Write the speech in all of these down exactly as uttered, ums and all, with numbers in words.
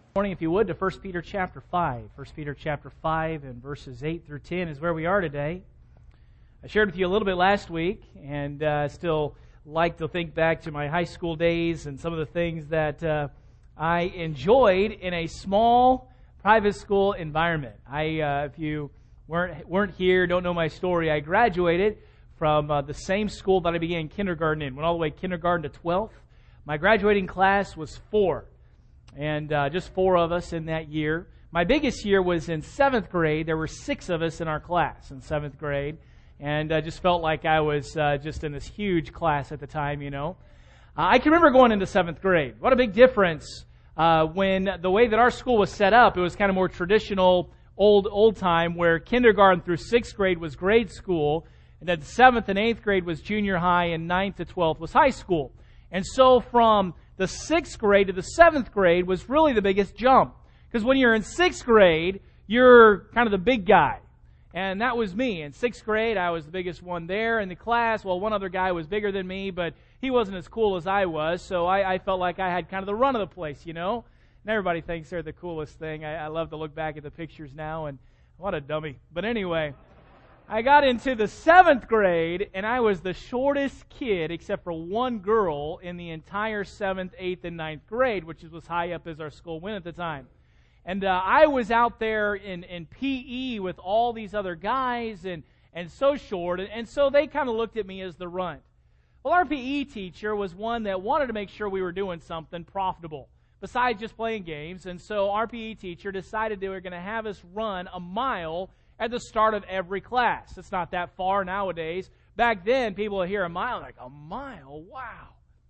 Morning, if you would, to First Peter chapter five. First Peter chapter five and verses eight through ten is where we are today. I shared with you a little bit last week, and uh, still like to think back to my high school days and some of the things that uh, I enjoyed in a small private school environment. I, uh, if you weren't weren't here, don't know my story, I graduated from uh, the same school that I began kindergarten in. Went all the way kindergarten to twelfth. My graduating class was four. And uh, just four of us in that year. My biggest year was in seventh grade. There were six of us in our class in seventh grade. And I just felt like I was uh, just in this huge class at the time, you know. Uh, I can remember going into seventh grade. What a big difference uh, when the way that our school was set up, it was kind of more traditional, old, old time, where kindergarten through sixth grade was grade school, and then seventh and eighth grade was junior high, and ninth to twelfth was high school. And so from the sixth grade to the seventh grade was really the biggest jump. Because when you're in sixth grade, you're kind of the big guy. And that was me. In sixth grade, I was the biggest one there in the class. Well, one other guy was bigger than me, but he wasn't as cool as I was. So I, I felt like I had kind of the run of the place, you know. And everybody thinks they're the coolest thing. I, I love to look back at the pictures now, and what a dummy. But anyway, I got into the seventh grade, and I was the shortest kid, except for one girl, in the entire seventh, eighth, and ninth grade, which was high up as our school went at the time. And uh, I was out there in, in P E with all these other guys, and, and so short, and, and so they kind of looked at me as the runt. Well, our P E teacher was one that wanted to make sure we were doing something profitable, besides just playing games, and so our P E teacher decided they were going to have us run a mile at the start of every class. It's not that far nowadays. Back then, people would hear a mile, like, a mile? Wow.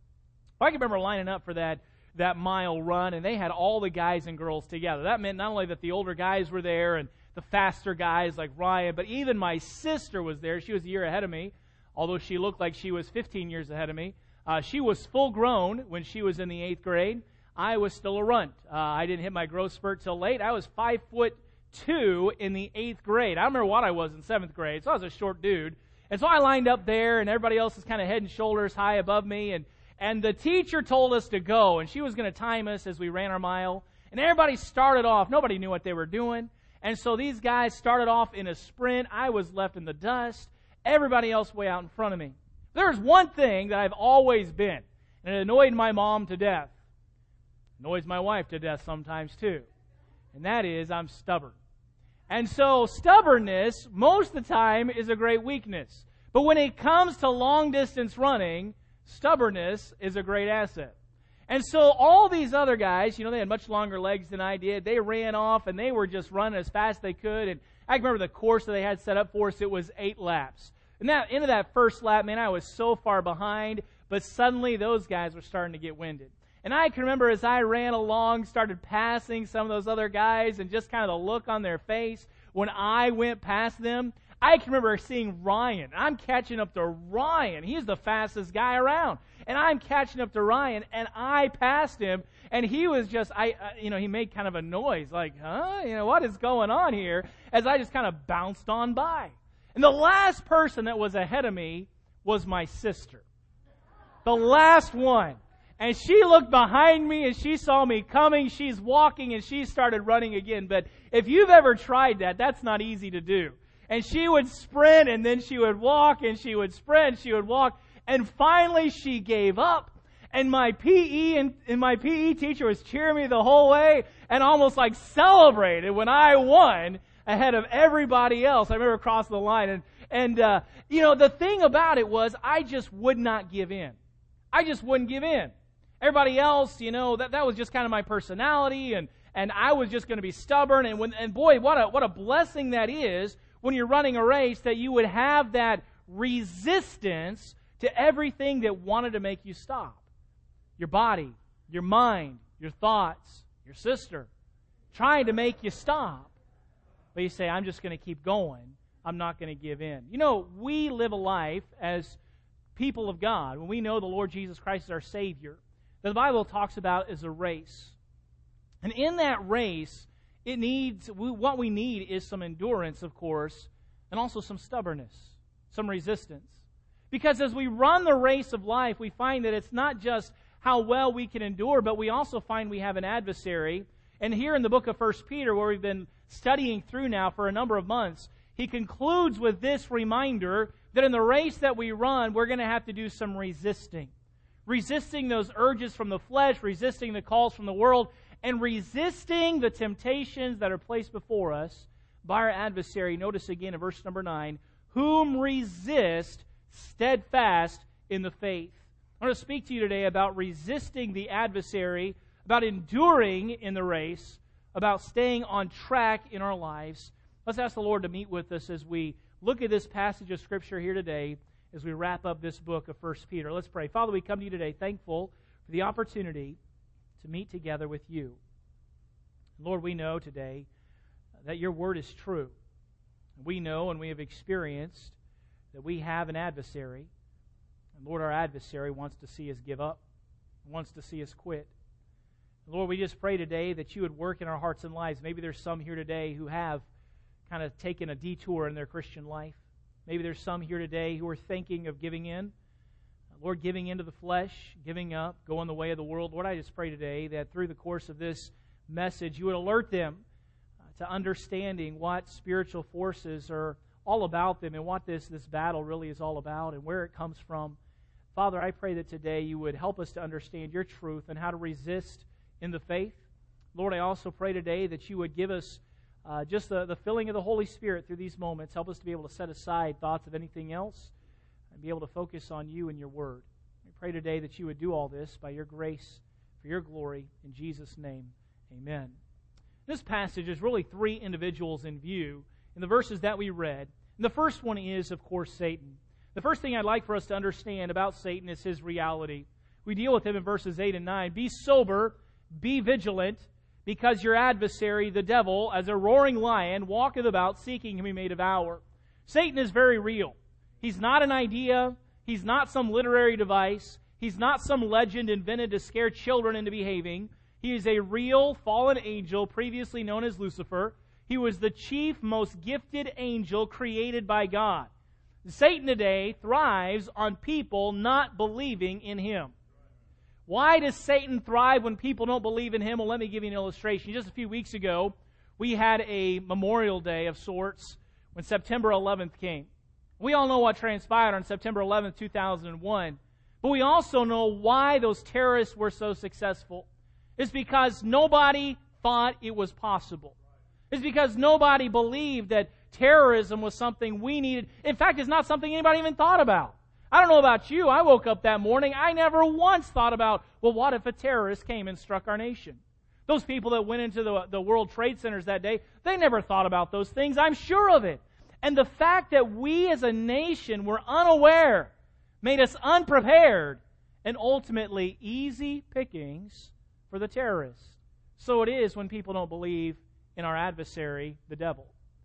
I can remember lining up for that, that mile run, and they had all the guys and girls together. That meant not only that the older guys were there and the faster guys like Ryan, but even my sister was there. She was a year ahead of me, although she looked like she was fifteen years ahead of me. Uh, she was full grown when she was in the eighth grade. I was still a runt. Uh, I didn't hit my growth spurt till late. I was five foot two in the eighth grade. I don't remember what I was in seventh grade, so I was a short dude. And so I lined up there, and everybody else is kind of head and shoulders high above me, and, and the teacher told us to go, and she was going to time us as we ran our mile. And everybody started off. Nobody knew what they were doing. And so these guys started off in a sprint. I was left in the dust. Everybody else way out in front of me. There's one thing that I've always been, and it annoyed my mom to death. Annoys my wife to death sometimes too. And that is, I'm stubborn. And so stubbornness, most of the time, is a great weakness. But when it comes to long-distance running, stubbornness is a great asset. And so all these other guys, you know, they had much longer legs than I did. They ran off, and they were just running as fast as they could. And I can remember the course that they had set up for us. It was eight laps. And that into that first lap, man, I was so far behind. But suddenly, those guys were starting to get winded. And I can remember as I ran along, started passing some of those other guys, and just kind of the look on their face when I went past them. I can remember seeing Ryan. I'm catching up to Ryan. He's the fastest guy around. And I'm catching up to Ryan, and I passed him, and he was just, I, uh, you know, he made kind of a noise, like, huh? You know, what is going on here? As I just kind of bounced on by. And the last person that was ahead of me was my sister. The last one. And she looked behind me and she saw me coming. She's walking and she started running again. But if you've ever tried that, that's not easy to do. And she would sprint and then she would walk and she would sprint, she would walk. And finally she gave up. And my P E and, and my P E teacher was cheering me the whole way and almost like celebrated when I won ahead of everybody else. I remember crossing the line. And, and uh, you know, the thing about it was I just would not give in. I just wouldn't give in. Everybody else, you know, that, that was just kind of my personality, and, and I was just going to be stubborn. And when and boy, what a what a blessing that is when you're running a race, that you would have that resistance to everything that wanted to make you stop. Your body, your mind, your thoughts, your sister, trying to make you stop. But you say, I'm just going to keep going. I'm not going to give in. You know, we live a life as people of God, when we know the Lord Jesus Christ is our Savior, the Bible talks about is a race. And in that race, it needs, we, what we need is some endurance, of course, and also some stubbornness, some resistance. Because as we run the race of life, we find that it's not just how well we can endure, but we also find we have an adversary. And here in the book of First Peter, where we've been studying through now for a number of months, he concludes with this reminder that in the race that we run, we're going to have to do some resisting. Resisting those urges from the flesh, resisting the calls from the world, and resisting the temptations that are placed before us by our adversary. Notice again in verse number nine, whom resist steadfast in the faith. I want to speak to you today about resisting the adversary, about enduring in the race, about staying on track in our lives. Let's ask the Lord to meet with us as we look at this passage of Scripture here today, as we wrap up this book of First Peter. Let's pray. Father, we come to you today thankful for the opportunity to meet together with you. Lord, we know today that your word is true. We know and we have experienced that we have an adversary. And Lord, our adversary wants to see us give up, wants to see us quit. Lord, we just pray today that you would work in our hearts and lives. Maybe there's some here today who have kind of taken a detour in their Christian life. Maybe there's some here today who are thinking of giving in. Lord, giving into the flesh, giving up, going the way of the world. Lord, I just pray today that through the course of this message, you would alert them to understanding what spiritual forces are all about them and what this, this battle really is all about and where it comes from. Father, I pray that today you would help us to understand your truth and how to resist in the faith. Lord, I also pray today that you would give us uh, just the, the filling of the Holy Spirit through these moments. Help us to be able to set aside thoughts of anything else and be able to focus on you and your word. We pray today that you would do all this by your grace, for your glory. In Jesus' name, amen. This passage is really three individuals in view in the verses that we read. And the first one is, of course, Satan. The first thing I'd like for us to understand about Satan is his reality. We deal with him in verses eight and nine. Be sober, be vigilant, because your adversary, the devil, as a roaring lion, walketh about seeking whom he may devour. Satan is very real. He's not an idea. He's not some literary device. He's not some legend invented to scare children into behaving. He is a real fallen angel, previously known as Lucifer. He was the chief, most gifted angel created by God. Satan today thrives on people not believing in him. Why does Satan thrive when people don't believe in him? Well, let me give you an illustration. Just a few weeks ago, we had a Memorial Day of sorts when September eleventh came. We all know what transpired on September eleventh, two thousand one. But we also know why those terrorists were so successful. It's because nobody thought it was possible. It's because nobody believed that terrorism was something we needed. In fact, it's not something anybody even thought about. I don't know about you. I woke up that morning. I never once thought about, well, what if a terrorist came and struck our nation? Those people that went into the, the World Trade Centers that day, they never thought about those things. I'm sure of it. And the fact that we as a nation were unaware made us unprepared and ultimately easy pickings for the terrorists. So it is when people don't believe in our adversary, the devil.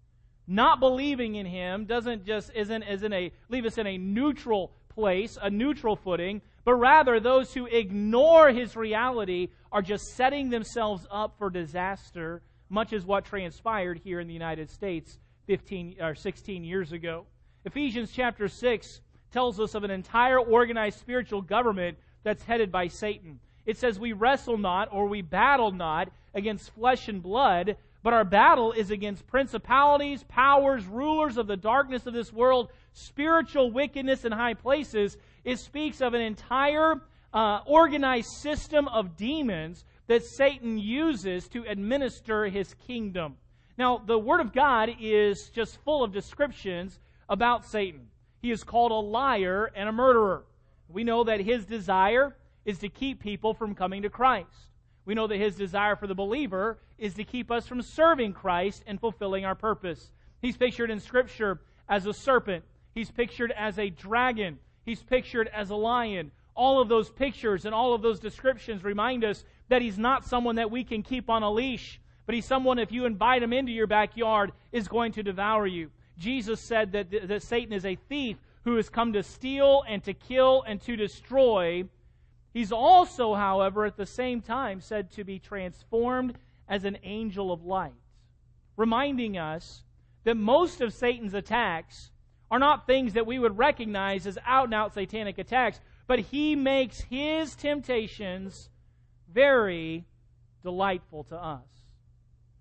Not believing in him doesn't just isn't isn't a leave us in a neutral place, a neutral footing, but rather those who ignore his reality are just setting themselves up for disaster, much as what transpired here in the United States fifteen or sixteen years ago. Ephesians chapter six tells us of an entire organized spiritual government that's headed by Satan. It says, we wrestle not, or we battle not, against flesh and blood, but our battle is against principalities, powers, rulers of the darkness of this world, spiritual wickedness in high places. It speaks of an entire uh, organized system of demons that Satan uses to administer his kingdom. Now, the Word of God is just full of descriptions about Satan. He is called a liar and a murderer. We know that his desire is to keep people from coming to Christ. We know that his desire for the believer is to keep us from serving Christ and fulfilling our purpose. He's pictured in Scripture as a serpent. He's pictured as a dragon. He's pictured as a lion. All of those pictures and all of those descriptions remind us that he's not someone that we can keep on a leash, but he's someone, if you invite him into your backyard, is going to devour you. Jesus said that, that Satan is a thief who has come to steal and to kill and to destroy. He's also, however, at the same time said to be transformed as an angel of light, reminding us that most of Satan's attacks are not things that we would recognize as out-and-out satanic attacks, but he makes his temptations very delightful to us.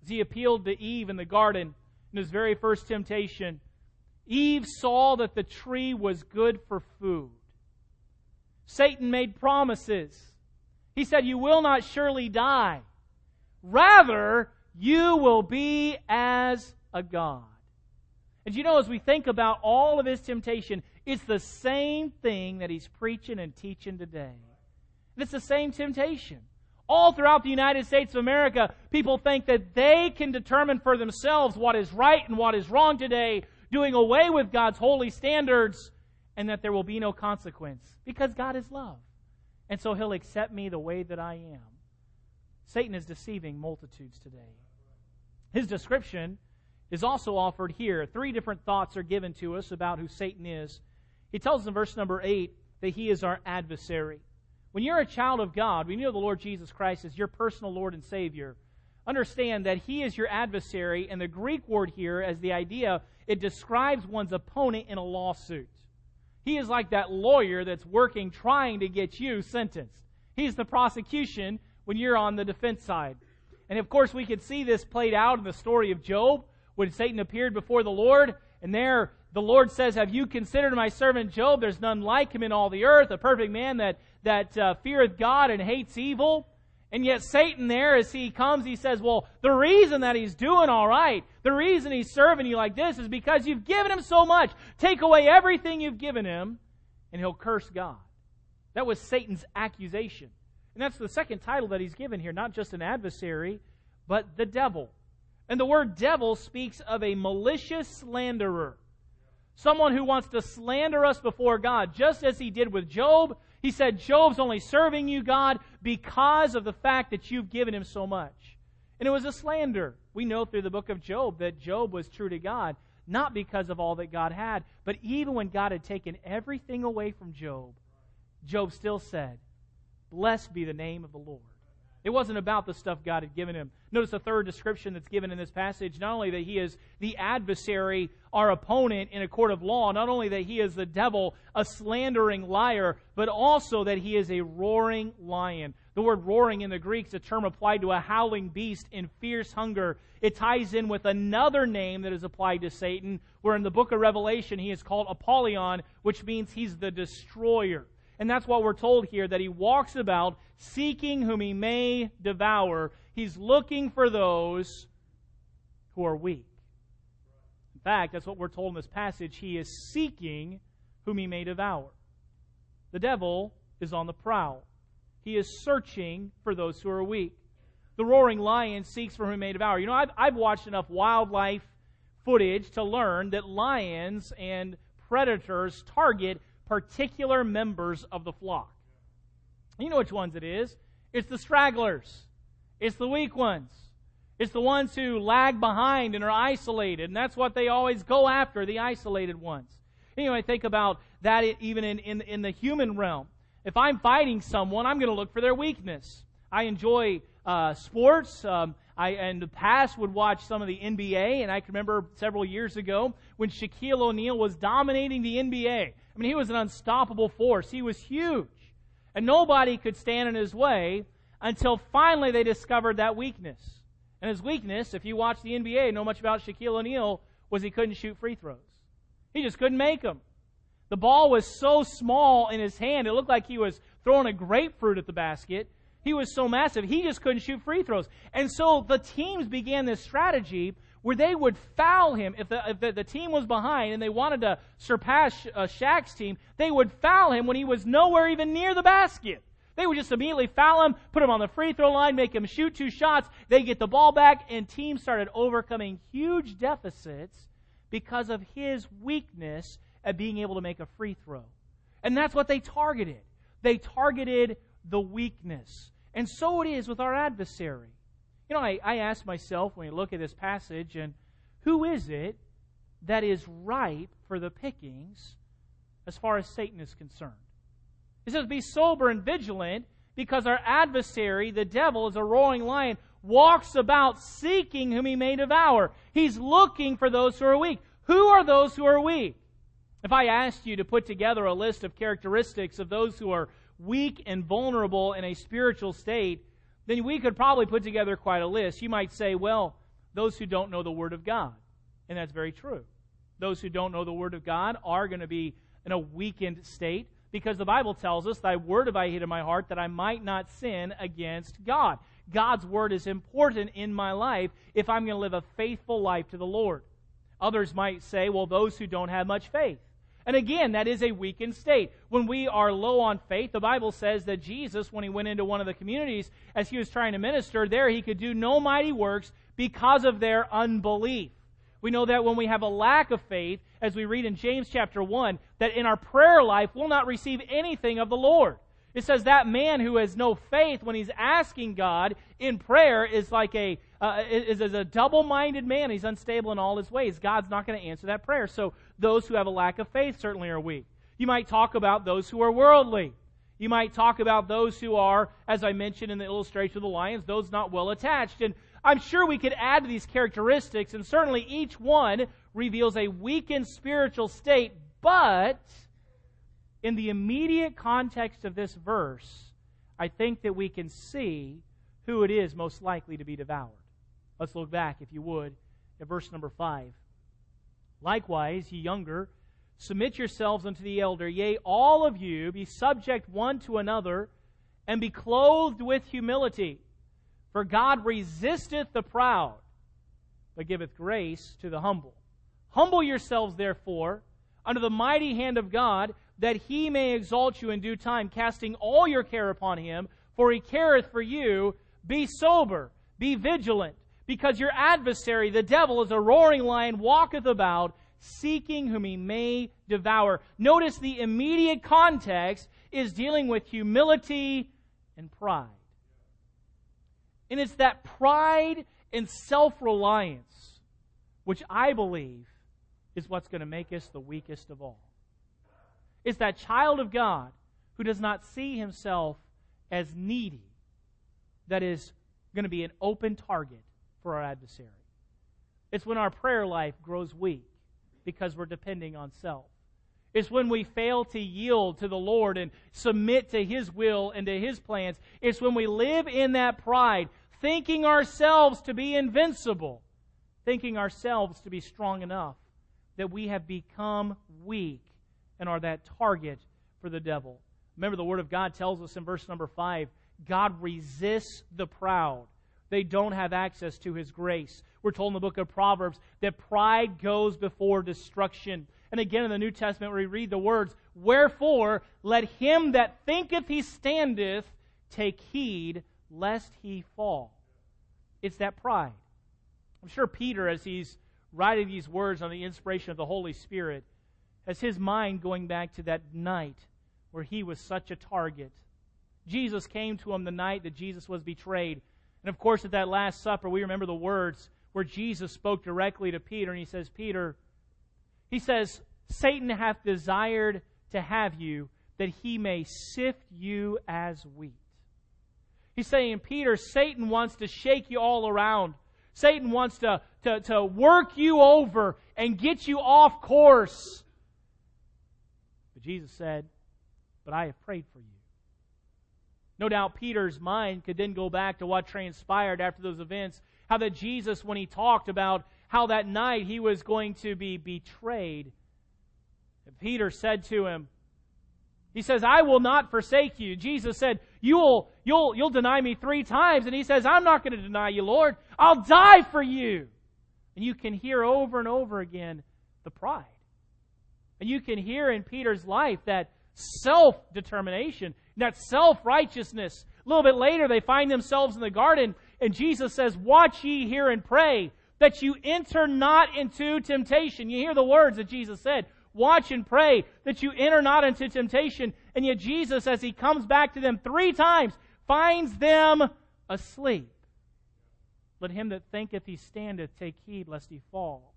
As he appealed to Eve in the garden in his very first temptation, Eve saw that the tree was good for food. Satan made promises. He said, "You will not surely die. Rather, you will be as a god." And you know, as we think about all of his temptation, it's the same thing that he's preaching and teaching today. It's the same temptation. All throughout the United States of America, people think that they can determine for themselves what is right and what is wrong today, doing away with God's holy standards, and that there will be no consequence because God is love. And so He'll accept me the way that I am. Satan is deceiving multitudes today. His description is also offered here. Three different thoughts are given to us about who Satan is. He tells us in verse number eight that he is our adversary. When you're a child of God, when you know the Lord Jesus Christ as your personal Lord and Savior, understand that He is your adversary, and the Greek word here, as the idea, it describes one's opponent in a lawsuit. He is like that lawyer that's working, trying to get you sentenced. He's the prosecution when you're on the defense side. And of course, we could see this played out in the story of Job, when Satan appeared before the Lord, and there the Lord says, "Have you considered my servant Job? There's none like him in all the earth, a perfect man that, that uh, feareth God and hates evil." And yet Satan there, as he comes, he says, well, the reason that he's doing all right, the reason he's serving you like this is because you've given him so much. Take away everything you've given him, and he'll curse God. That was Satan's accusation. And that's the second title that he's given here, not just an adversary, but the devil. And the word devil speaks of a malicious slanderer. Someone who wants to slander us before God, just as he did with Job. He said, Job's only serving you, God, because of the fact that you've given him so much. And it was a slander. We know through the book of Job that Job was true to God, not because of all that God had, but even when God had taken everything away from Job, Job still said, "Blessed be the name of the Lord." It wasn't about the stuff God had given him. Notice the third description that's given in this passage, not only that he is the adversary, our opponent in a court of law, not only that he is the devil, a slandering liar, but also that he is a roaring lion. The word roaring in the Greek is a term applied to a howling beast in fierce hunger. It ties in with another name that is applied to Satan, where in the book of Revelation he is called Apollyon, which means he's the destroyer. And that's what we're told here, that he walks about seeking whom he may devour. He's looking for those who are weak. In fact, that's what we're told in this passage. He is seeking whom he may devour. The devil is on the prowl. He is searching for those who are weak. The roaring lion seeks for whom he may devour. You know, I've, I've watched enough wildlife footage to learn that lions and predators target particular members of the flock. You know which ones it is. It's the stragglers. It's the weak ones. It's the ones who lag behind and are isolated. And that's what they always go after, the isolated ones. You know, I think about that even in, in, in the human realm. If I'm fighting someone, I'm going to look for their weakness. I enjoy uh, sports. Um, I, in the past, would watch some of the N B A, and I can remember several years ago when Shaquille O'Neal was dominating the N B A. I mean, he was an unstoppable force. He was huge. And nobody could stand in his way until finally they discovered that weakness. And his weakness, if you watch the N B A and know much about Shaquille O'Neal, was he couldn't shoot free throws. He just couldn't make them. The ball was so small in his hand, it looked like he was throwing a grapefruit at the basket. He was so massive, he just couldn't shoot free throws. And so the teams began this strategy where they would foul him. If the, if the, the team was behind and they wanted to surpass uh, Shaq's team, they would foul him when he was nowhere even near the basket. They would just immediately foul him, put him on the free throw line, make him shoot two shots. They get the ball back, and teams started overcoming huge deficits because of his weakness at being able to make a free throw. And that's what they targeted. They targeted the weakness. And so it is with our adversary. You know, I, I ask myself when I look at this passage, and who is it that is ripe for the pickings as far as Satan is concerned? It says, be sober and vigilant, because our adversary, the devil, is a roaring lion, walks about seeking whom he may devour. He's looking for those who are weak. Who are those who are weak? If I asked you to put together a list of characteristics of those who are weak and vulnerable in a spiritual state, then we could probably put together quite a list. You might say, well, those who don't know the Word of God. And that's very true. Those who don't know the Word of God are going to be in a weakened state, because the Bible tells us, Thy word have I hid in my heart, that I might not sin against God. God's word is important in my life if I'm going to live a faithful life to the Lord. Others might say, well, those who don't have much faith. And again, that is a weakened state. When we are low on faith, the Bible says that Jesus, when He went into one of the communities, as He was trying to minister, there He could do no mighty works because of their unbelief. We know that when we have a lack of faith, as we read in James chapter one, that in our prayer life we'll not receive anything of the Lord. It says that man who has no faith when he's asking God in prayer is like a uh, is, is a double-minded man. He's unstable in all his ways. God's not going to answer that prayer. So those who have a lack of faith certainly are weak. You might talk about those who are worldly. You might talk about those who are, as I mentioned in the illustration of the lions, those not well attached. And I'm sure we could add to these characteristics, and certainly each one reveals a weakened spiritual state, but in the immediate context of this verse, I think that we can see who it is most likely to be devoured. Let's look back, if you would, at verse number five. Likewise, ye younger, submit yourselves unto the elder. Yea, all of you, be subject one to another, and be clothed with humility. For God resisteth the proud, but giveth grace to the humble. Humble yourselves, therefore, under the mighty hand of God, that He may exalt you in due time, casting all your care upon Him, for He careth for you. Be sober, be vigilant, because your adversary, the devil, is a roaring lion, walketh about, seeking whom he may devour. Notice the immediate context is dealing with humility and pride. And it's that pride and self-reliance which I believe is what's going to make us the weakest of all. It's that child of God who does not see himself as needy that is going to be an open target for our adversary. It's when our prayer life grows weak because we're depending on self. It's when we fail to yield to the Lord and submit to His will and to His plans. It's when we live in that pride, thinking ourselves to be invincible, thinking ourselves to be strong enough, that we have become weak and are that target for the devil. Remember, the Word of God tells us in verse number five, God resists the proud. They don't have access to His grace. We're told in the book of Proverbs that pride goes before destruction. And again in the New Testament we read the words, wherefore let him that thinketh he standeth take heed lest he fall. It's that pride. I'm sure Peter, as he's writing these words on the inspiration of the Holy Spirit, has his mind going back to that night where he was such a target. Jesus came to him the night that Jesus was betrayed. And of course, at that Last Supper, we remember the words where Jesus spoke directly to Peter, and He says, Peter, He says, Satan hath desired to have you, that he may sift you as wheat. He's saying, Peter, Satan wants to shake you all around. Satan wants to, to, to work you over and get you off course. But Jesus said, but I have prayed for you. No doubt Peter's mind could then go back to what transpired after those events. How that Jesus, when He talked about how that night He was going to be betrayed, Peter said to Him, He says, I will not forsake you. Jesus said, you'll, you'll, you'll deny me three times. And He says, I'm not going to deny you, Lord. I'll die for you. And you can hear over and over again the pride. And you can hear in Peter's life that self-determination, that self-righteousness. A little bit later, they find themselves in the garden, and Jesus says, watch ye here and pray, that you enter not into temptation. You hear the words that Jesus said, watch and pray, that you enter not into temptation. And yet Jesus, as He comes back to them three times, finds them asleep. Let him that thinketh he standeth take heed lest he fall.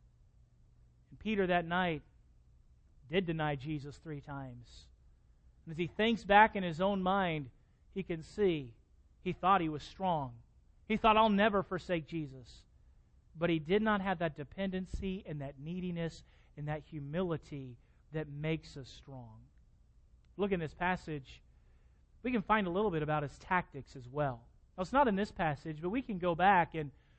And Peter that night did deny Jesus three times. And as he thinks back in his own mind, he can see he thought he was strong. He thought, I'll never forsake Jesus. But he did not have that dependency and that neediness and that humility that makes us strong. Look in this passage, we can find a little bit about his tactics as well. Now, it's not in this passage, but we can go back and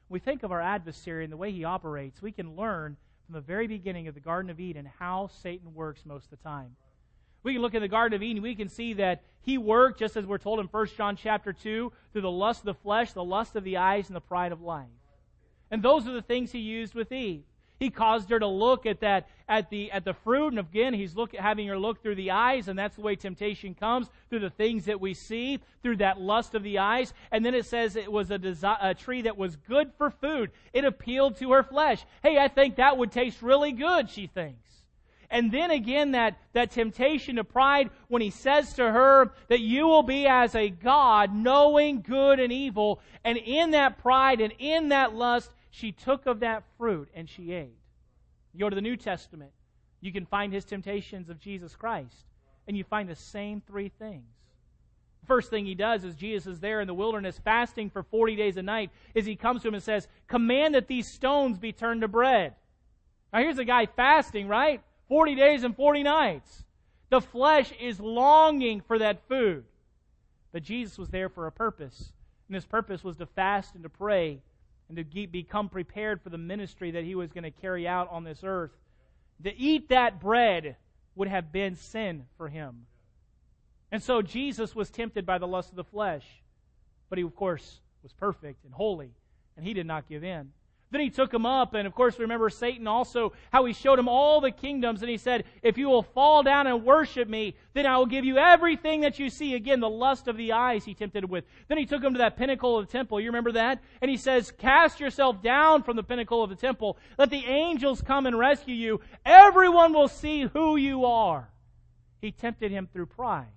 we think of our adversary and the way he operates, we can learn from the very beginning of the Garden of Eden how Satan works most of the time. We can look at the Garden of Eden, we can see that he worked, just as we're told in First John chapter two, through the lust of the flesh, the lust of the eyes, and the pride of life. And those are the things he used with Eve. He caused her to look at that, at the at the fruit, and again, he's look, having her look through the eyes, and that's the way temptation comes, through the things that we see, through that lust of the eyes. And then it says it was a, desi- a tree that was good for food. It appealed to her flesh. Hey, I think that would taste really good, she thinks. And then again, that, that temptation to pride, when he says to her that you will be as a God, knowing good and evil, and in that pride and in that lust, she took of that fruit and she ate. You go to the New Testament, you can find his temptations of Jesus Christ, and you find the same three things. The first thing he does is Jesus is there in the wilderness fasting for forty days a night, is he comes to him and says, command that these stones be turned to bread. Now here's a guy fasting, right? forty days and forty nights. The flesh is longing for that food. But Jesus was there for a purpose, and his purpose was to fast and to pray, and to become prepared for the ministry that he was going to carry out on this earth. To eat that bread would have been sin for him. And so Jesus was tempted by the lust of the flesh. But he, of course, was perfect and holy, and he did not give in. Then he took him up, and of course, remember Satan also, how he showed him all the kingdoms, and he said, if you will fall down and worship me, then I will give you everything that you see. Again, the lust of the eyes he tempted him with. Then he took him to that pinnacle of the temple. You remember that? And he says, cast yourself down from the pinnacle of the temple. Let the angels come and rescue you. Everyone will see who you are. He tempted him through pride.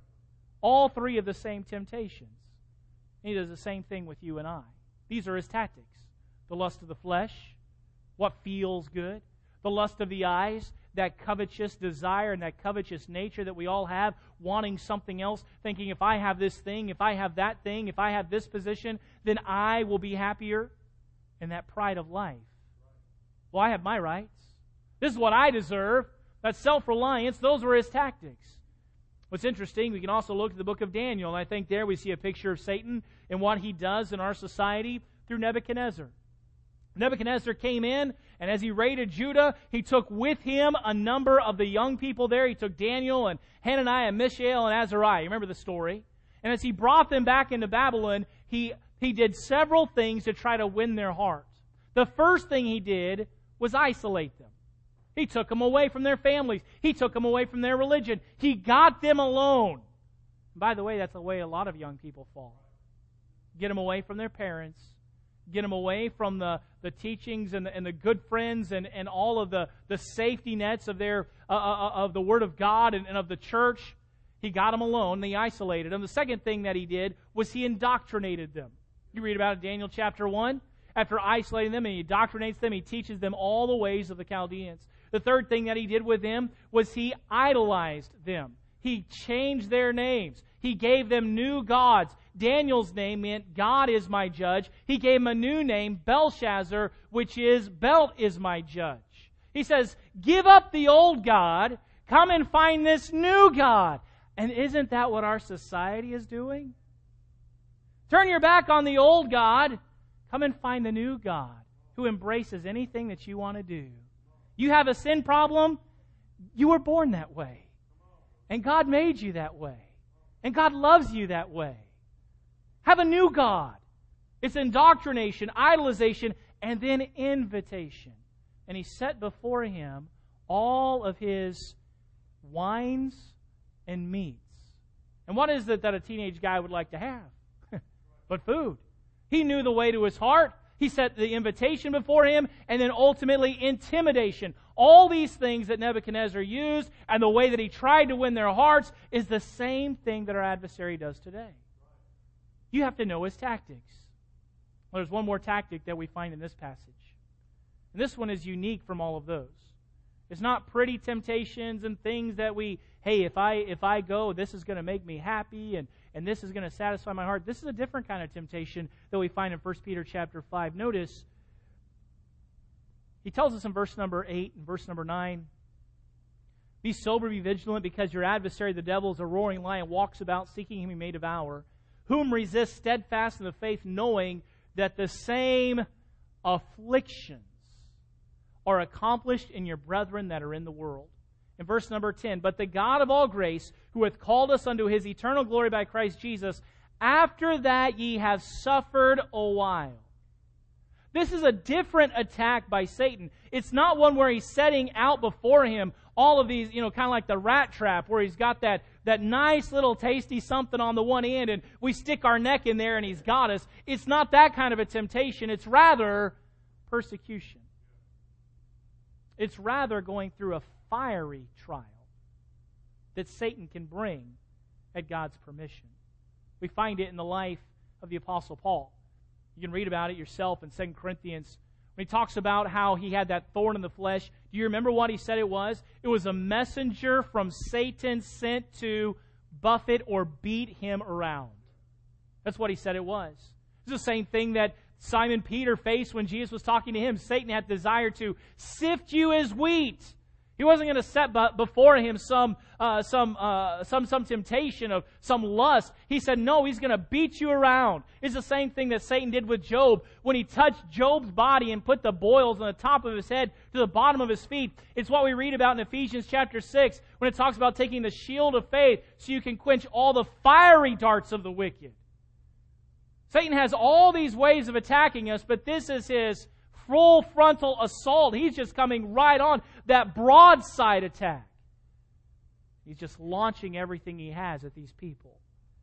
All three of the same temptations. He does the same thing with you and I. These are his tactics. The lust of the flesh, what feels good. The lust of the eyes, that covetous desire and that covetous nature that we all have, wanting something else, thinking if I have this thing, if I have that thing, if I have this position, then I will be happier. And that pride of life. Well, I have my rights. This is what I deserve. That self-reliance, those were his tactics. What's interesting, we can also look at the book of Daniel, and I think there we see a picture of Satan and what he does in our society through Nebuchadnezzar. Nebuchadnezzar came in, and as he raided Judah, he took with him a number of the young people there. He took Daniel and Hananiah, Mishael, and Azariah. You remember the story? And as he brought them back into Babylon, he, he did several things to try to win their hearts. The first thing he did was isolate them. He took them away from their families. He took them away from their religion. He got them alone. By the way, that's the way a lot of young people fall. Get them away from their parents. Get them away from the, the teachings and the, and the good friends and, and all of the, the safety nets of their uh, uh, of the Word of God and, and of the church. He got them alone and he isolated them. The second thing that he did was he indoctrinated them. You read about it in Daniel chapter one. After isolating them and he indoctrinates them, he teaches them all the ways of the Chaldeans. The third thing that he did with them was he idolized them. He changed their names. He gave them new gods. Daniel's name meant God is my judge. He gave him a new name, Belshazzar, which is Belt is my judge. He says, give up the old God. Come and find this new God. And isn't that what our society is doing? Turn your back on the old God. Come and find the new God who embraces anything that you want to do. You have a sin problem? You were born that way. And God made you that way. And God loves you that way. Have a new God. It's indoctrination, idolization, and then invitation. And he set before him all of his wines and meats. And what is it that a teenage guy would like to have? But food. He knew the way to his heart. He set the invitation before him, and then ultimately intimidation. All these things that Nebuchadnezzar used and the way that he tried to win their hearts is the same thing that our adversary does today. You have to know his tactics. Well, there's one more tactic that we find in this passage. And this one is unique from all of those. It's not pretty temptations and things that we, hey, if I if I go, this is going to make me happy and, and this is going to satisfy my heart. This is a different kind of temptation that we find in First Peter chapter five. Notice, he tells us in verse number eight and verse number nine, be sober, be vigilant, because your adversary, the devil, is a roaring lion, walks about seeking whom he may devour, whom resist steadfast in the faith, knowing that the same afflictions are accomplished in your brethren that are in the world. In verse number ten, but the God of all grace, who hath called us unto His eternal glory by Christ Jesus, after that ye have suffered a while. This is a different attack by Satan. It's not one where he's setting out before him all of these, you know, kind of like the rat trap, where he's got that, that nice little tasty something on the one end and we stick our neck in there and he's got us. It's not that kind of a temptation. It's rather persecution. It's rather going through a fiery trial that Satan can bring at God's permission. We find it in the life of the Apostle Paul. You can read about it yourself in Second Corinthians. When he talks about how he had that thorn in the flesh, do you remember what he said it was? It was a messenger from Satan sent to buffet or beat him around. That's what he said it was. It's the same thing that Simon Peter faced when Jesus was talking to him. Satan had desire to sift you as wheat. He wasn't going to set before him some uh, some uh, some some temptation of some lust. He said, no, he's going to beat you around. It's the same thing that Satan did with Job when he touched Job's body and put the boils on the top of his head to the bottom of his feet. It's what we read about in Ephesians chapter six when it talks about taking the shield of faith so you can quench all the fiery darts of the wicked. Satan has all these ways of attacking us, but this is his full frontal assault. He's just coming right on that broadside attack. He's just launching everything he has at these people.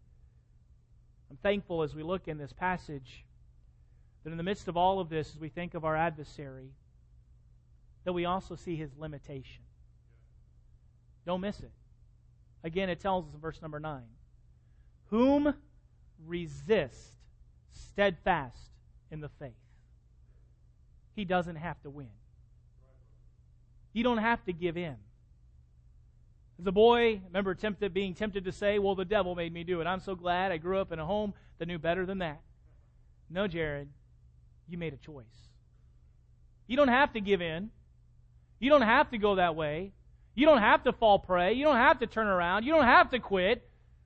I'm thankful as we look in this passage that in the midst of all of this, as we think of our adversary, that we also see his limitation. Don't miss it. Again, it tells us in verse number nine, whom resist steadfast in the faith. He doesn't have to win. You don't have to give in. As a boy, I remember tempted, being tempted to say, well, the devil made me do it. I'm so glad I grew up in a home that knew better than that. No, Jared, you made a choice. You don't have to give in. You don't have to go that way. You don't have to fall prey. You don't have to turn around. You don't have to quit.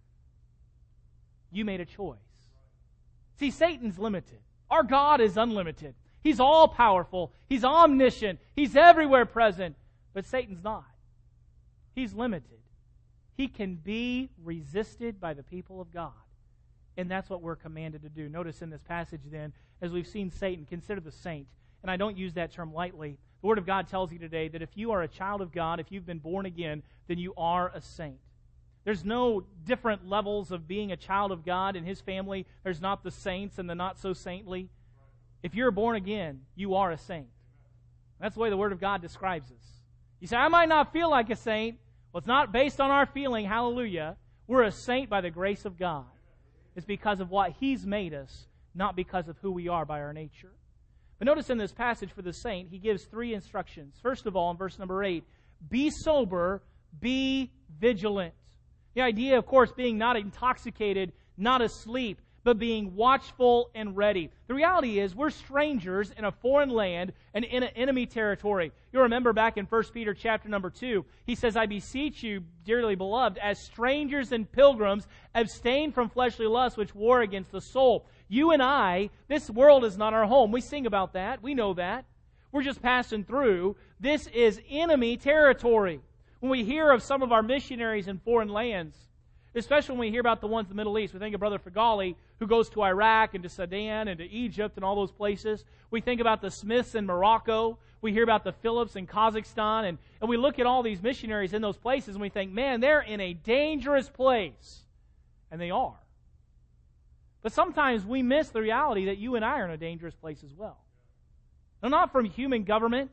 You made a choice. See, Satan's limited. Our God is unlimited. He's all-powerful. He's omniscient. He's everywhere present. But Satan's not. He's limited. He can be resisted by the people of God. And that's what we're commanded to do. Notice in this passage then, as we've seen Satan, consider the saint. And I don't use that term lightly. The Word of God tells you today that if you are a child of God, if you've been born again, then you are a saint. There's no different levels of being a child of God in His family. There's not the saints and the not-so-saintly. If you're born again, you are a saint. That's the way the Word of God describes us. You say, I might not feel like a saint. Well, it's not based on our feeling. Hallelujah. We're a saint by the grace of God. It's because of what He's made us, not because of who we are by our nature. But notice in this passage for the saint, he gives three instructions. First of all, in verse number eight, be sober, be vigilant. The idea, of course, being not intoxicated, not asleep, but being watchful and ready. The reality is we're strangers in a foreign land and in an enemy territory. You'll remember back in First Peter chapter number two, he says, I beseech you, dearly beloved, as strangers and pilgrims, abstain from fleshly lusts which war against the soul. You and I, this world is not our home. We sing about that. We know that. We're just passing through. This is enemy territory. When we hear of some of our missionaries in foreign lands, especially when we hear about the ones in the Middle East. We think of Brother Fagali, who goes to Iraq and to Sudan and to Egypt and all those places. We think about the Smiths in Morocco. We hear about the Phillips in Kazakhstan. And, and we look at all these missionaries in those places and we think, man, they're in a dangerous place. And they are. But sometimes we miss the reality that you and I are in a dangerous place as well. Now, not from human government,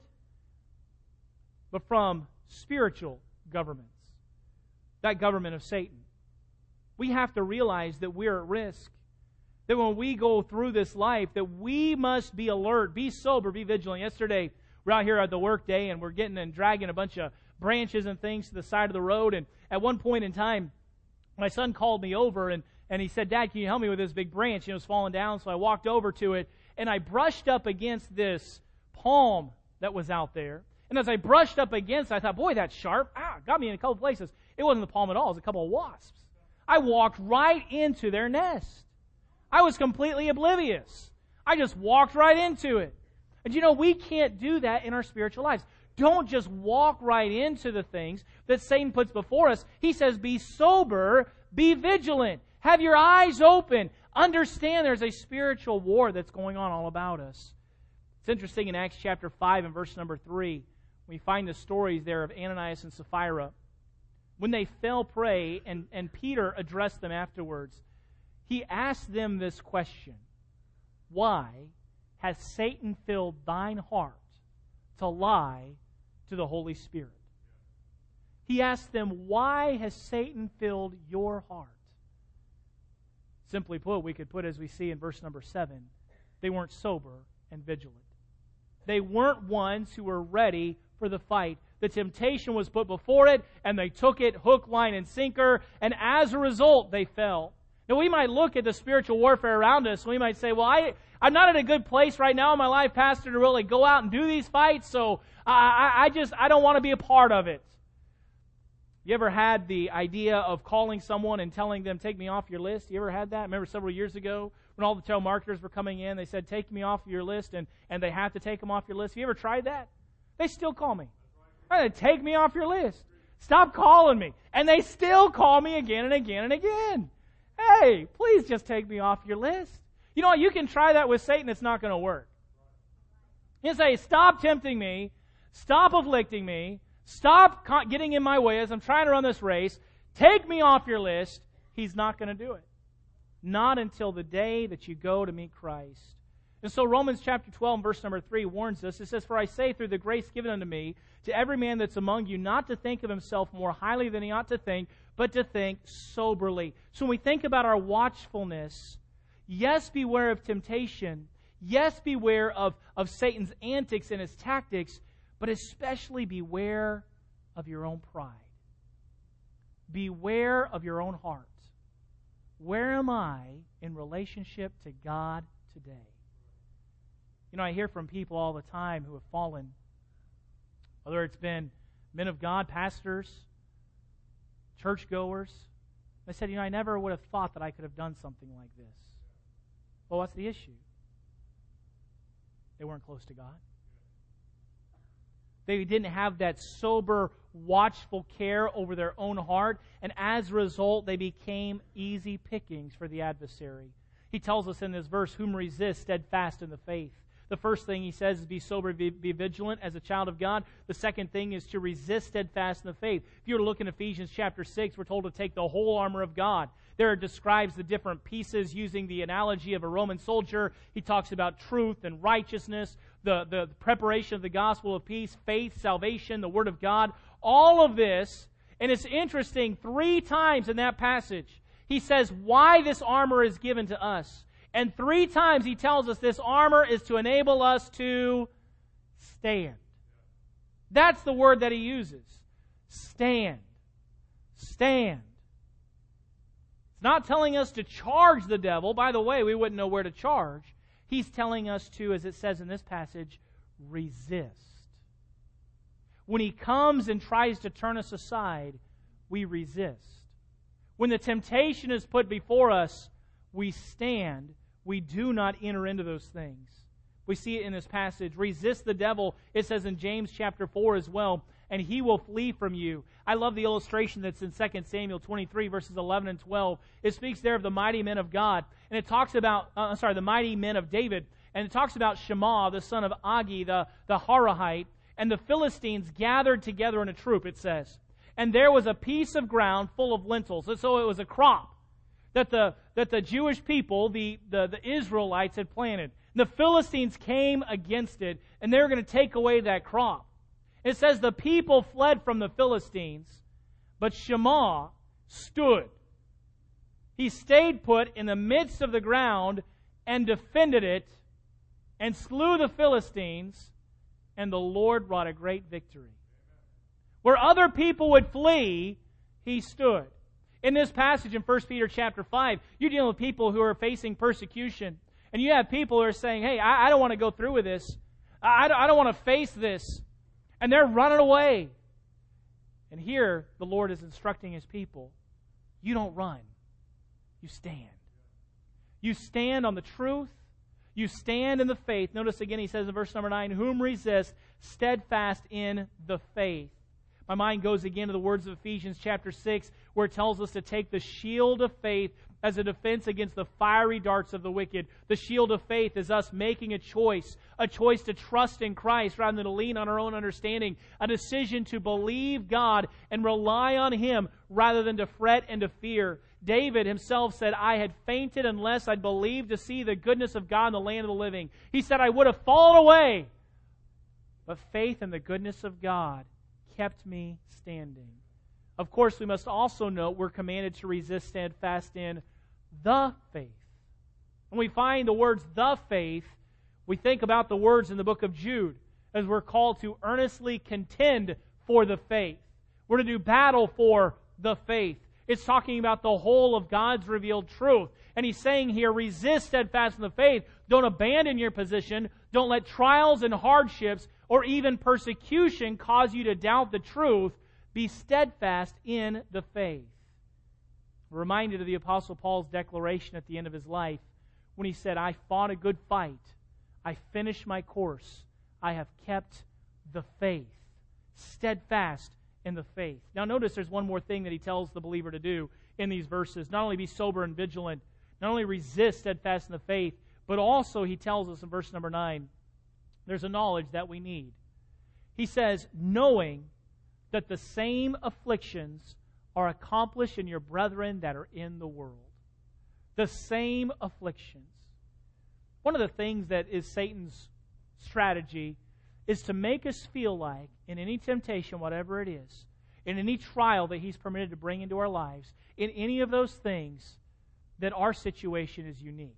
but from spiritual governments. That government of Satan. We have to realize that we're at risk. That when we go through this life, that we must be alert, be sober, be vigilant. Yesterday, we're out here at the work day, and we're getting and dragging a bunch of branches and things to the side of the road. And at one point in time, my son called me over, and, and he said, Dad, can you help me with this big branch? You know, it's falling down. So I walked over to it, and I brushed up against this palm that was out there. And as I brushed up against it, I thought, boy, that's sharp. Ah, got me in a couple places. It wasn't the palm at all. It was a couple of wasps. I walked right into their nest. I was completely oblivious. I just walked right into it. And you know, we can't do that in our spiritual lives. Don't just walk right into the things that Satan puts before us. He says, be sober, be vigilant. Have your eyes open. Understand there's a spiritual war that's going on all about us. It's interesting in Acts chapter five and verse number three, we find the stories there of Ananias and Sapphira. When they fell prey and, and Peter addressed them afterwards, he asked them this question: why has Satan filled thine heart to lie to the Holy Spirit? He asked them, why has Satan filled your heart? Simply put, we could put as we see in verse number seven, they weren't sober and vigilant. They weren't ones who were ready for the fight. The temptation was put before it, and they took it hook, line, and sinker, and as a result, they fell. Now, we might look at the spiritual warfare around us, and we might say, well, I, I'm not in a good place right now in my life, Pastor, to really go out and do these fights, so I, I, I just, I don't want to be a part of it. You ever had the idea of calling someone and telling them, take me off your list? You ever had that? Remember several years ago when all the telemarketers were coming in, they said, take me off your list, and, and they have to take them off your list. Have you ever tried that? They still call me. They take me off your list. Stop calling me. And they still call me again and again and again. Hey, please just take me off your list. You know what? You can try that with Satan. It's not going to work. You say, stop tempting me. Stop afflicting me. Stop getting in my way as I'm trying to run this race. Take me off your list. He's not going to do it. Not until the day that you go to meet Christ. And so Romans chapter twelve, verse number three warns us. It says, for I say through the grace given unto me, to every man that's among you, not to think of himself more highly than he ought to think, but to think soberly. So when we think about our watchfulness, yes, beware of temptation. Yes, beware of, of Satan's antics and his tactics, but especially beware of your own pride. Beware of your own heart. Where am I in relationship to God today? You know, I hear from people all the time who have fallen, whether it's been men of God, pastors, churchgoers. They said, you know, I never would have thought that I could have done something like this. Well, what's the issue? They weren't close to God. They didn't have that sober, watchful care over their own heart, and as a result, they became easy pickings for the adversary. He tells us in this verse, whom resist steadfast in the faith. The first thing he says is be sober, be, be vigilant as a child of God. The second thing is to resist steadfast in the faith. If you were to look in Ephesians chapter six, we're told to take the whole armor of God. There it describes the different pieces using the analogy of a Roman soldier. He talks about truth and righteousness, the, the preparation of the gospel of peace, faith, salvation, the Word of God. All of this, and it's interesting, three times in that passage, he says why this armor is given to us. And three times he tells us this armor is to enable us to stand. That's the word that he uses. Stand. Stand. It's not telling us to charge the devil. By the way, we wouldn't know where to charge. He's telling us to, as it says in this passage, resist. When he comes and tries to turn us aside, we resist. When the temptation is put before us, we stand. We do not enter into those things. We see it in this passage. Resist the devil, it says in James chapter four as well, and he will flee from you. I love the illustration that's in Second Samuel twenty-three, verses eleven and twelve. It speaks there of the mighty men of God, and it talks about, uh, I'm sorry, the mighty men of David, and it talks about Shema, the son of Agi, the, the Harahite, and the Philistines gathered together in a troop, it says. And there was a piece of ground full of lentils, and so it was a crop that the that the Jewish people, the, the, the Israelites, had planted. The Philistines came against it, and they were going to take away that crop. It says the people fled from the Philistines, but Shema stood. He stayed put in the midst of the ground and defended it and slew the Philistines, and the Lord wrought a great victory. Where other people would flee, he stood. In this passage in First Peter chapter five, you're dealing with people who are facing persecution. And you have people who are saying, hey, I, I don't want to go through with this. I, I, don't, I don't want to face this. And they're running away. And here, the Lord is instructing His people, you don't run. You stand. You stand on the truth. You stand in the faith. Notice again, he says in verse number nine, whom resist, steadfast in the faith. My mind goes again to the words of Ephesians chapter six, where it tells us to take the shield of faith as a defense against the fiery darts of the wicked. The shield of faith is us making a choice, a choice to trust in Christ rather than to lean on our own understanding, a decision to believe God and rely on Him rather than to fret and to fear. David himself said, I had fainted unless I'd believed to see the goodness of God in the land of the living. He said, I would have fallen away. But faith in the goodness of God kept me standing. Of course, we must also note we're commanded to resist steadfast in the faith. When we find the words the faith, we think about the words in the book of Jude, as we're called to earnestly contend for the faith. We're to do battle for the faith. It's talking about the whole of God's revealed truth. And he's saying here, resist steadfast in the faith. Don't abandon your position. Don't let trials and hardships or even persecution cause you to doubt the truth. Be steadfast in the faith. We're reminded of the Apostle Paul's declaration at the end of his life when he said, I fought a good fight. I finished my course. I have kept the faith. Steadfast in the faith. Now notice there's one more thing that he tells the believer to do in these verses. Not only be sober and vigilant, not only resist steadfast in the faith, but also he tells us in verse number nine, there's a knowledge that we need. He says, knowing that the same afflictions are accomplished in your brethren that are in the world. The same afflictions. One of the things that is Satan's strategy is to make us feel like in any temptation, whatever it is, in any trial that he's permitted to bring into our lives, in any of those things, that our situation is unique.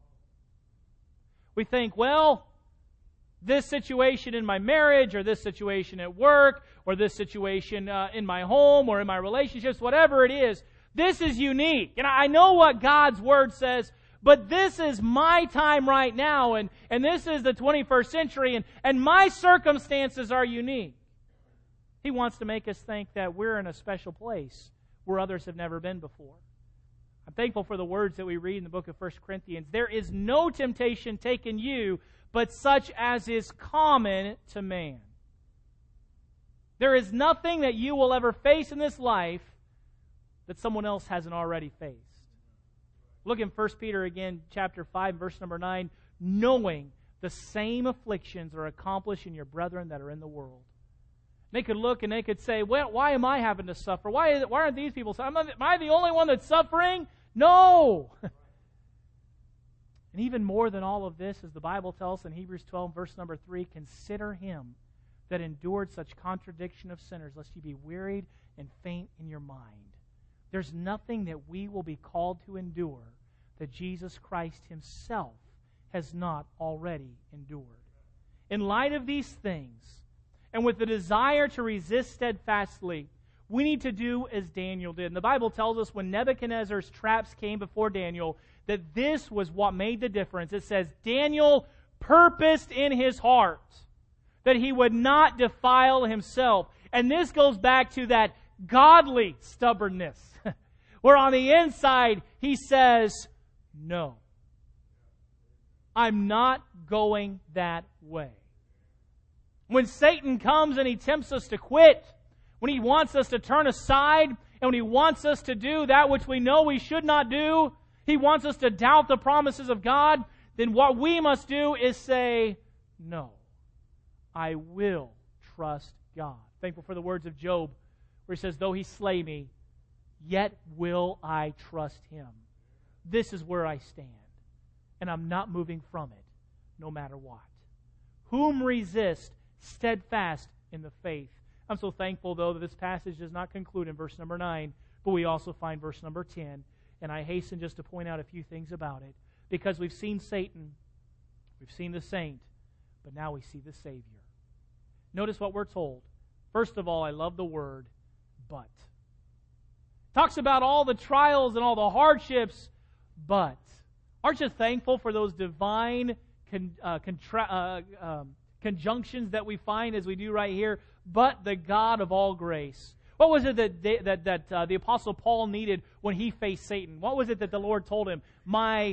We think, well, this situation in my marriage, or this situation at work, or this situation uh, in my home, or in my relationships, whatever it is, this is unique. And I know what God's Word says, but this is my time right now, and, and this is the twenty-first century, and, and my circumstances are unique. He wants to make us think that we're in a special place where others have never been before. I'm thankful for the words that we read in the book of First Corinthians. There is no temptation taken you, but such as is common to man. There is nothing that you will ever face in this life that someone else hasn't already faced. Look in First Peter again, chapter five, verse number nine. Knowing the same afflictions are accomplished in your brethren that are in the world. They could look and they could say, well, why am I having to suffer? Why, is it, why aren't these people suffering? Am I the only one that's suffering? No! And even more than all of this, as the Bible tells us in Hebrews twelve, verse number three, consider him that endured such contradiction of sinners, lest you be wearied and faint in your mind. There's nothing that we will be called to endure that Jesus Christ himself has not already endured. In light of these things, and with the desire to resist steadfastly, we need to do as Daniel did. And the Bible tells us when Nebuchadnezzar's traps came before Daniel, that this was what made the difference. It says, Daniel purposed in his heart that he would not defile himself. And this goes back to that godly stubbornness, where on the inside he says, no, I'm not going that way. When Satan comes and he tempts us to quit, when he wants us to turn aside, and when he wants us to do that which we know we should not do, he wants us to doubt the promises of God, then what we must do is say, no, I will trust God. Thankful for the words of Job, where he says, though he slay me, yet will I trust him. This is where I stand, and I'm not moving from it, no matter what. Whom resist steadfast in the faith. I'm so thankful, though, that this passage does not conclude in verse number nine, but we also find verse number ten. And I hasten just to point out a few things about it, because we've seen Satan, we've seen the saint, but now we see the Savior. Notice what we're told. First of all, I love the word, but. Talks about all the trials and all the hardships, but. Aren't you thankful for those divine con, uh, contra, uh, um, conjunctions that we find as we do right here? But the God of all grace. What was it that they, that, that uh, the Apostle Paul needed when he faced Satan? What was it that the Lord told him? My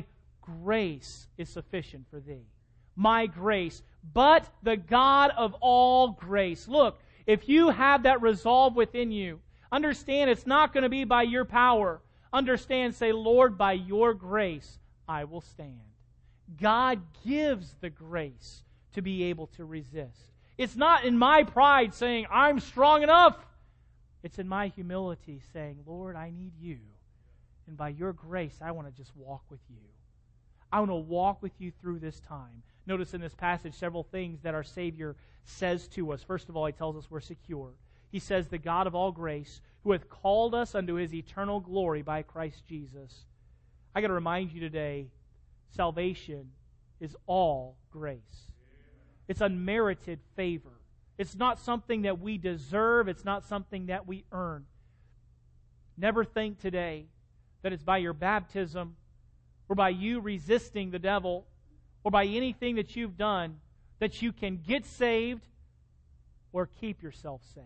grace is sufficient for thee. My grace, but the God of all grace. Look, if you have that resolve within you, understand it's not going to be by your power. Understand, say, Lord, by your grace, I will stand. God gives the grace to be able to resist. It's not in my pride saying, I'm strong enough. It's in my humility saying, Lord, I need you. And by your grace, I want to just walk with you. I want to walk with you through this time. Notice in this passage several things that our Savior says to us. First of all, He tells us we're secure. He says, the God of all grace, who hath called us unto His eternal glory by Christ Jesus. I got to remind you today, salvation is all grace. It's unmerited favor. It's not something that we deserve. It's not something that we earn. Never think today that it's by your baptism or by you resisting the devil or by anything that you've done that you can get saved or keep yourself saved.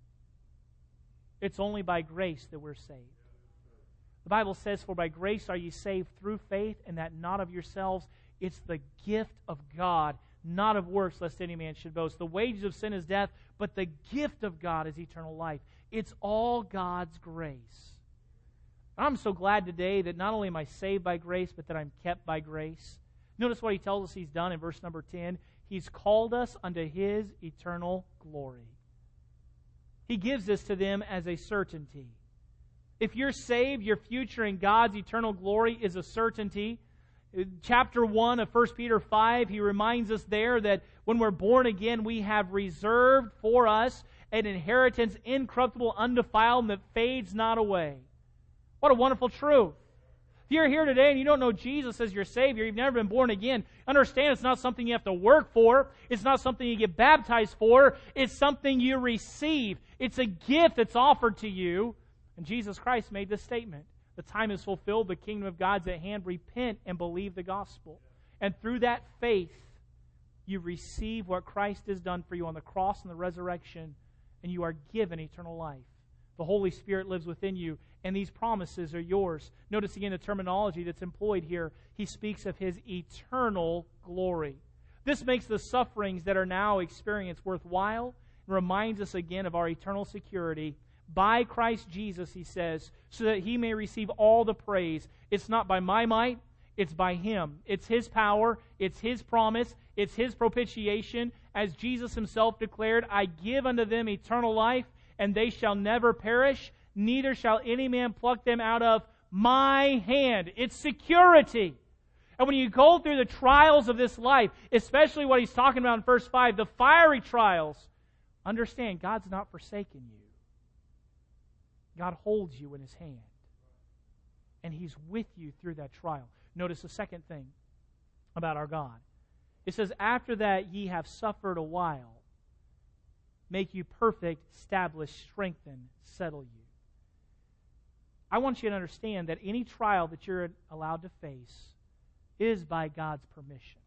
It's only by grace that we're saved. The Bible says, for by grace are ye saved through faith, and that not of yourselves. It's the gift of God, not of works, lest any man should boast. The wages of sin is death, but the gift of God is eternal life. It's all God's grace. I'm so glad today that not only am I saved by grace, but that I'm kept by grace. Notice what He tells us He's done in verse number ten. He's called us unto His eternal glory. He gives this to them as a certainty. If you're saved, your future in God's eternal glory is a certainty. Chapter one of First Peter five, he reminds us there that when we're born again, we have reserved for us an inheritance incorruptible, undefiled, and that fades not away. What a wonderful truth. If you're here today and you don't know Jesus as your Savior, you've never been born again, understand it's not something you have to work for. It's not something you get baptized for. It's something you receive. It's a gift that's offered to you. And Jesus Christ made this statement. The time is fulfilled. The kingdom of God's at hand. Repent and believe the gospel. And through that faith, you receive what Christ has done for you on the cross and the resurrection, and you are given eternal life. The Holy Spirit lives within you, and these promises are yours. Notice again the terminology that's employed here. He speaks of His eternal glory. This makes the sufferings that are now experienced worthwhile and reminds us again of our eternal security. By Christ Jesus, he says, so that He may receive all the praise. It's not by my might, it's by Him. It's His power, it's His promise, it's His propitiation. As Jesus Himself declared, I give unto them eternal life, and they shall never perish, neither shall any man pluck them out of my hand. It's security. And when you go through the trials of this life, especially what he's talking about in verse five, the fiery trials, understand God's not forsaken you. God holds you in His hand. And He's with you through that trial. Notice the second thing about our God. It says, after that ye have suffered a while, make you perfect, establish, strengthen, settle you. I want you to understand that any trial that you're allowed to face is by God's permission.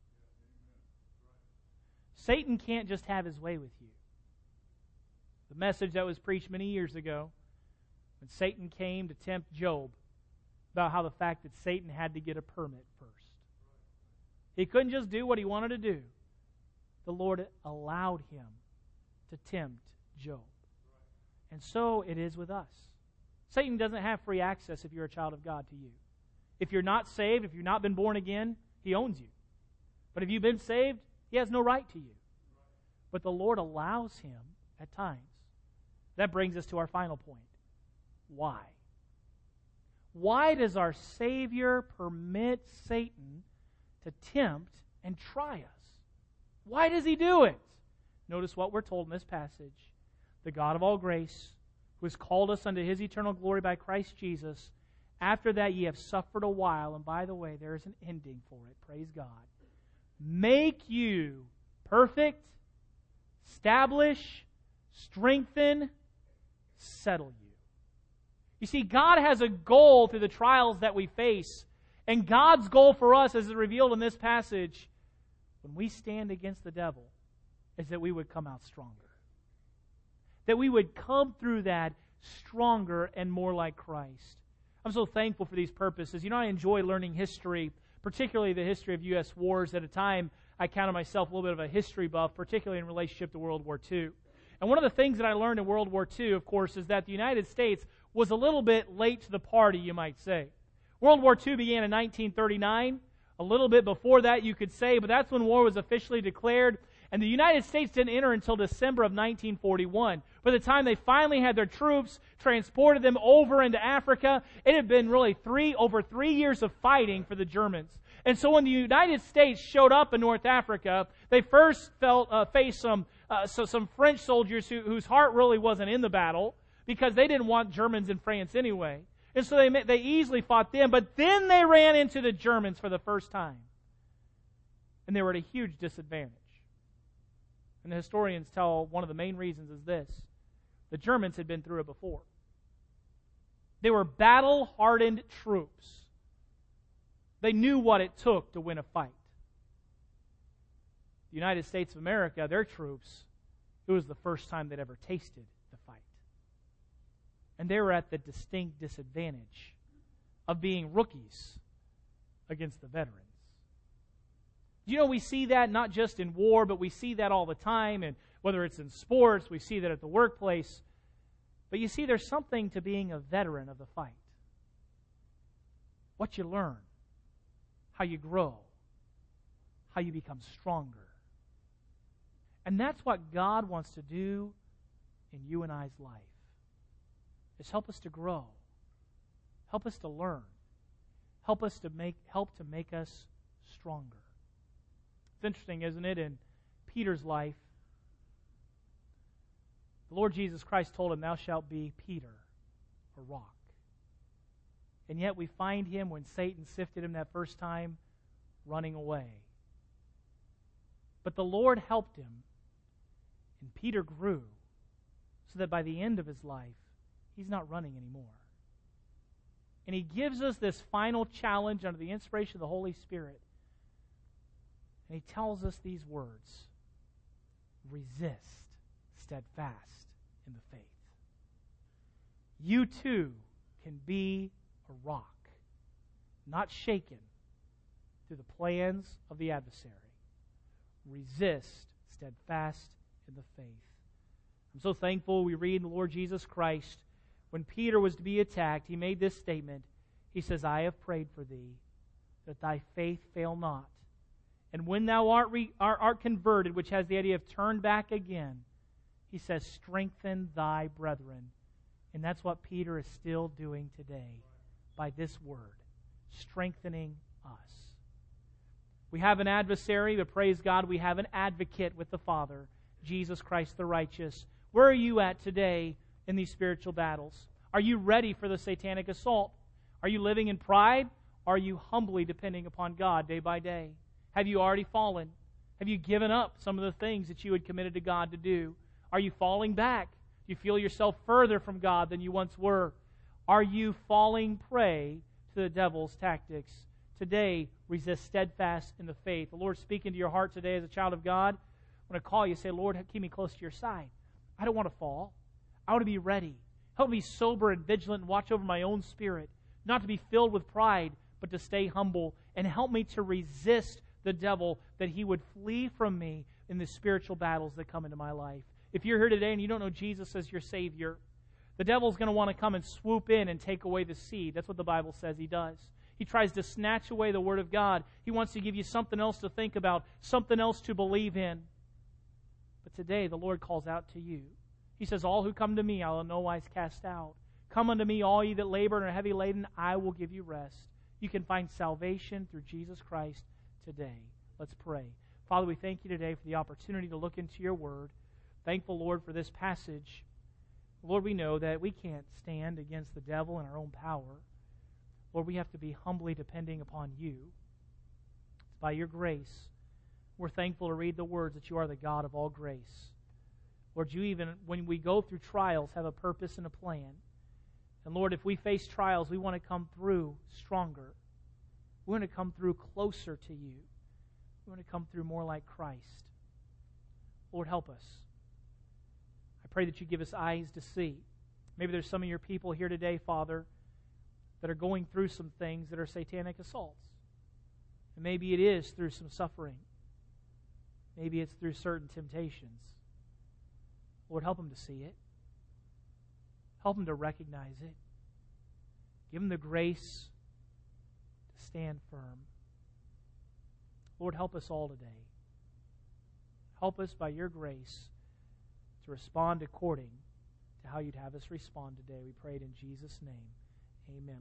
Satan can't just have his way with you. The message that was preached many years ago, when Satan came to tempt Job, about how the fact that Satan had to get a permit first. He couldn't just do what he wanted to do. The Lord allowed him to tempt Job. And so it is with us. Satan doesn't have free access if you're a child of God to you. If you're not saved, if you've not been born again, he owns you. But if you've been saved, he has no right to you. But the Lord allows him at times. That brings us to our final point. Why? Why does our Savior permit Satan to tempt and try us? Why does he do it? Notice what we're told in this passage. The God of all grace, who has called us unto His eternal glory by Christ Jesus, after that ye have suffered a while, and by the way, there is an ending for it, praise God, make you perfect, establish, strengthen, settle you. You see, God has a goal through the trials that we face. And God's goal for us, as is revealed in this passage, when we stand against the devil, is that we would come out stronger. That we would come through that stronger and more like Christ. I'm so thankful for these purposes. You know, I enjoy learning history, particularly the history of U S wars. At a time, I counted myself a little bit of a history buff, particularly in relationship to World War Two. And one of the things that I learned in World War Two, of course, is that the United States was a little bit late to the party, you might say. World War Two began in nineteen thirty-nine. A little bit before that, you could say, but that's when war was officially declared. And the United States didn't enter until December of nineteen forty-one. By the time they finally had their troops, transported them over into Africa, it had been really three over three years of fighting for the Germans. And so when the United States showed up in North Africa, they first felt uh, faced some uh, so some French soldiers who, whose heart really wasn't in the battle, because they didn't want Germans in France anyway. And so they they easily fought them, but then they ran into the Germans for the first time. And they were at a huge disadvantage. And the historians tell one of the main reasons is this: the Germans had been through it before. They were battle-hardened troops. They knew what it took to win a fight. The United States of America, their troops, it was the first time they'd ever tasted the fight. And they were at the distinct disadvantage of being rookies against the veterans. You know, we see that not just in war, but we see that all the time, and whether it's in sports, we see that at the workplace. But you see, there's something to being a veteran of the fight. What you learn, how you grow, how you become stronger. And that's what God wants to do in you and I's life, is help us to grow, help us to learn, help us to make help to make us stronger. It's interesting, isn't it, in Peter's life, the Lord Jesus Christ told him, "Thou shalt be Peter," a rock. And yet we find him, when Satan sifted him that first time, running away. But the Lord helped him, and Peter grew, so that by the end of his life, he's not running anymore. And he gives us this final challenge under the inspiration of the Holy Spirit. And he tells us these words: resist steadfast in the faith. You too can be a rock, not shaken through the plans of the adversary. Resist steadfast in the faith. I'm so thankful we read in the Lord Jesus Christ, when Peter was to be attacked, he made this statement. He says, "I have prayed for thee, that thy faith fail not. And when thou art, re, art, art converted," which has the idea of turned back again, he says, "strengthen thy brethren." And that's what Peter is still doing today by this word, strengthening us. We have an adversary, but praise God, we have an advocate with the Father, Jesus Christ the righteous. Where are you at today in these spiritual battles? Are you ready for the satanic assault? Are you living in pride? Are you humbly depending upon God day by day? Have you already fallen? Have you given up some of the things that you had committed to God to do? Are you falling back? Do you feel yourself further from God than you once were? Are you falling prey to the devil's tactics? Today, resist steadfast in the faith. The Lord's speaking to your heart today as a child of God. When I call you, say, "Lord, keep me close to your side. I don't want to fall. I want to be ready. Help me sober and vigilant and watch over my own spirit, not to be filled with pride, but to stay humble. And help me to resist the devil, that he would flee from me in the spiritual battles that come into my life." If you're here today and you don't know Jesus as your Savior, the devil's going to want to come and swoop in and take away the seed. That's what the Bible says he does. He tries to snatch away the Word of God. He wants to give you something else to think about, something else to believe in. But today, the Lord calls out to you. He says, "All who come to me, I will in no wise cast out. Come unto me, all ye that labor and are heavy laden, I will give you rest." You can find salvation through Jesus Christ today. Let's pray. Father, we thank you today for the opportunity to look into your Word. Thankful, Lord, for this passage. Lord, we know that we can't stand against the devil in our own power. Lord, we have to be humbly depending upon you. It's by your grace. We're thankful to read the words that you are the God of all grace. Lord, you even, when we go through trials, have a purpose and a plan. And Lord, if we face trials, we want to come through stronger. We want to come through closer to you. We want to come through more like Christ. Lord, help us. I pray that you give us eyes to see. Maybe there's some of your people here today, Father, that are going through some things that are satanic assaults. And maybe it is through some suffering. Maybe it's through certain temptations. Lord, help them to see it. Help them to recognize it. Give them the grace to stand firm. Lord, help us all today. Help us by your grace to respond according to how you'd have us respond today. We pray it in Jesus' name. Amen.